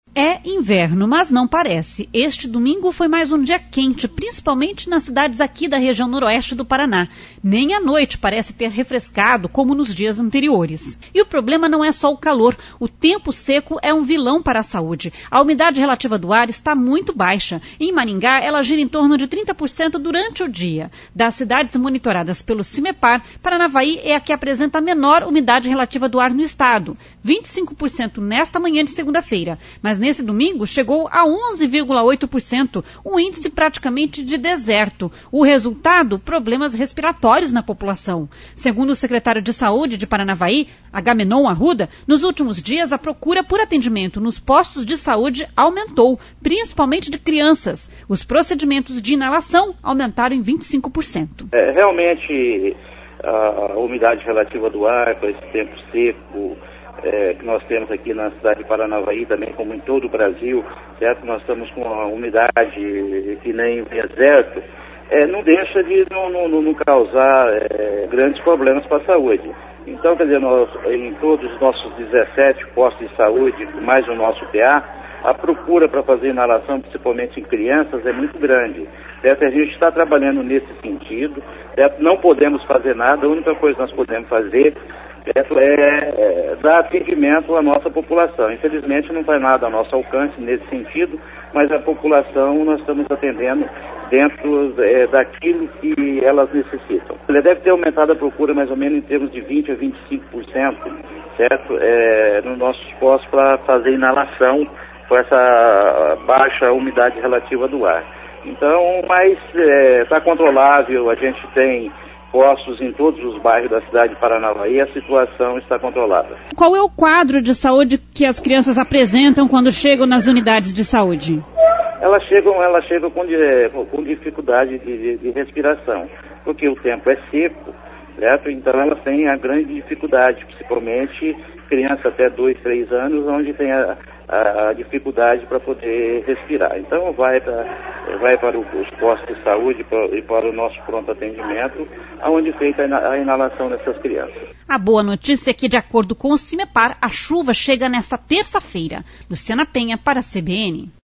É inverno, mas não parece. Este domingo foi mais um dia quente, principalmente nas cidades aqui da região noroeste do Paraná. Nem à noite parece ter refrescado como nos dias anteriores. E o problema não é só o calor. O tempo seco é um vilão para a saúde. A umidade relativa do ar está muito baixa. Em Maringá, ela gira em torno de 30% durante o dia. Das cidades monitoradas pelo CIMEPAR, Paranavaí é a que apresenta a menor umidade relativa do ar no estado. 25% nesta manhã de segunda-feira. Mas nesse domingo chegou a 11,8%, um índice praticamente de deserto. O resultado, problemas respiratórios na população. Segundo o secretário de Saúde de Paranavaí, Agamenon Arruda, nos últimos dias a procura por atendimento nos postos de saúde aumentou, principalmente de crianças. Os procedimentos de inalação aumentaram em 25%. Realmente, a umidade relativa do ar, com esse tempo seco, que nós temos aqui na cidade de Paranavaí, também como em todo o Brasil, certo? Nós estamos com uma umidade que nem deserto, não deixa de não causar grandes problemas para a saúde. Então, quer dizer, nós, em todos os nossos 17 postos de saúde, mais o nosso PA, a procura para fazer inalação, principalmente em crianças, é muito grande. Certo? A gente está trabalhando nesse sentido, certo? Não podemos fazer nada, a única coisa que nós podemos fazer é dar atendimento à nossa população. Infelizmente não faz nada ao nosso alcance nesse sentido, mas a população nós estamos atendendo dentro daquilo que elas necessitam. Ele deve ter aumentado a procura mais ou menos em termos de 20% a 25%, certo? Nos nossos postos para fazer inalação com essa baixa umidade relativa do ar. Então, mas está controlável, a gente tem postos em todos os bairros da cidade de Paranavaí, a situação está controlada. Qual é o quadro de saúde que as crianças apresentam quando chegam nas unidades de saúde? Elas chegam com dificuldade de respiração, porque o tempo é seco, certo? Então elas têm a grande dificuldade, principalmente criança até 2, 3 anos, onde tem a dificuldade para poder respirar. Então vai para os postos de saúde e para o nosso pronto atendimento, onde é feita a inalação dessas crianças. A boa notícia é que, de acordo com o CIMEPAR, a chuva chega nesta terça-feira. Luciana Penha para a CBN.